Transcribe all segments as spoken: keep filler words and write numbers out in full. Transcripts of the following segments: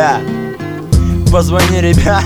ребят, позвони, ребят.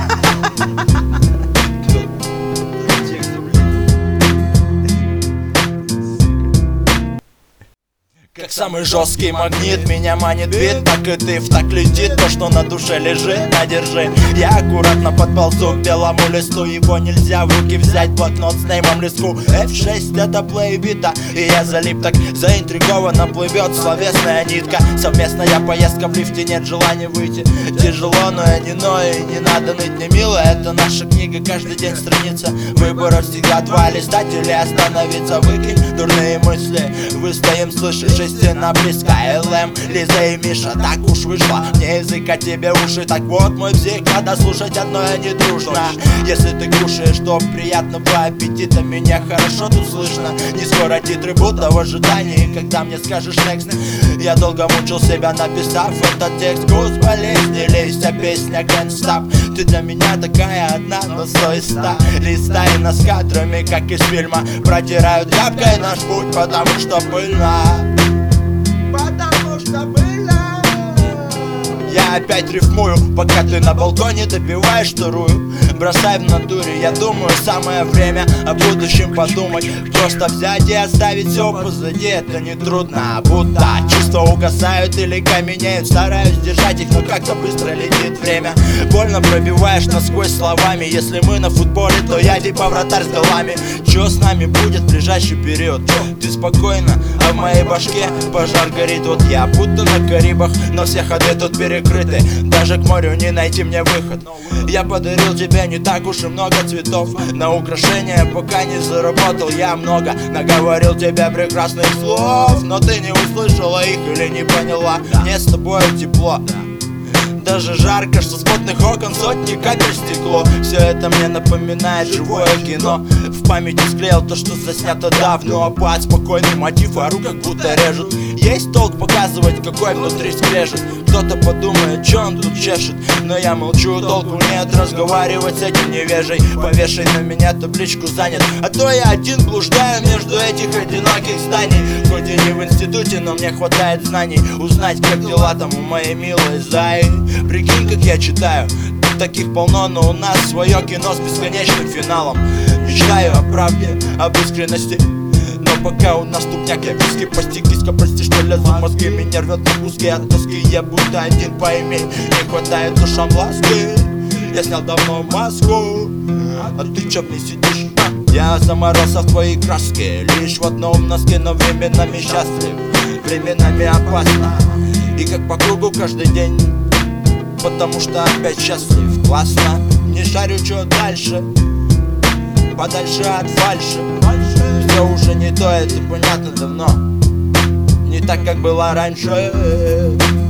Как самый жесткий магнит меня манит бит, так и ты в так летит то, что на душе лежит. Надержи, я аккуратно подползу к белому листу. Его нельзя в руки взять, блокнот с неймом листку. эф шесть это плей бита, и я залип так заинтригованно плывет словесная нитка. Совместная поездка в лифте, нет желания выйти. Тяжело, но я не ною, и не надо ныть, не мило. Это наша книга, каждый день страница. Выбора всегда два: листать или остановиться. Выкинь дурные мысли, выстоим, слышишь, стена близка. ЛМ, Лиза и Миша, так уж вышло, мне язык, а тебе уши. Так вот мой бзик, надо слушать одно, а не дружно. Если ты кушаешь, то приятного аппетита. Меня хорошо тут слышно, не скоро титры будто в ожидании, когда мне скажешь next. Я долго мучил себя, написав этот текст. Гусь болезни, лезть, а песня can't stop. Ты для меня такая одна, но сто из ста. Листай нас кадрами, как из фильма, протирают тряпкой наш путь, потому что пыльно. Потому что было. Я опять рифмую, пока ты на балконе допиваешь вторую. Бросай в натуре, я думаю, самое время о будущем подумать. Просто взять и оставить все позади, это не трудно. Будто чувства угасают или каменеют. Стараюсь держать их, но как-то быстро летит время. Больно пробиваешь насквозь словами. Если мы на футболе, то я типа вратарь с голами. Чё с нами будет в ближайший период? Ты спокойно, а в моей башке пожар горит. Вот я будто на Карибах, но все ходы тут перекрыты. Даже к морю не найти мне выход. Я подарил тебе не так уж и много цветов. На украшения пока не заработал я много. Наговорил тебе прекрасных слов, но ты не услышала их или не поняла. Мне с тобой тепло, даже жарко, что с потных окон сотни капель стекло. Все это мне напоминает живое кино. В памяти склеил то, что заснято давно. Под спокойный мотив, а рук как будто режут. Есть толк показывать, какой внутри скрежет. Кто-то подумает, че он тут чешет, но я молчу, толку нет разговаривать с этим невежей. Повешай на меня табличку занят, а то я один блуждаю между этих одиноких зданий. Хоть и не в институте, но мне хватает знаний узнать, как дела там у моей милой Зайи. Прикинь, как я читаю, таких полно, но у нас свое кино с бесконечным финалом. Мечтаю о правде, об искренности, но пока у нас тупняк, я виски почти киска. Прости, что лезу в мозги, меня рвет на куски от тоски. Я будто один, пойми, не хватает душам ласки. Я снял давно маску, а ты чё не сидишь? Я заморозился в твои краски, лишь в одном носке, но временами счастлив, временами опасно. И как по кругу каждый день, потому что опять счастлив. Классно, не шарю, чё дальше, подальше от фальши. Все уже не то, это понятно давно, не так, как было раньше.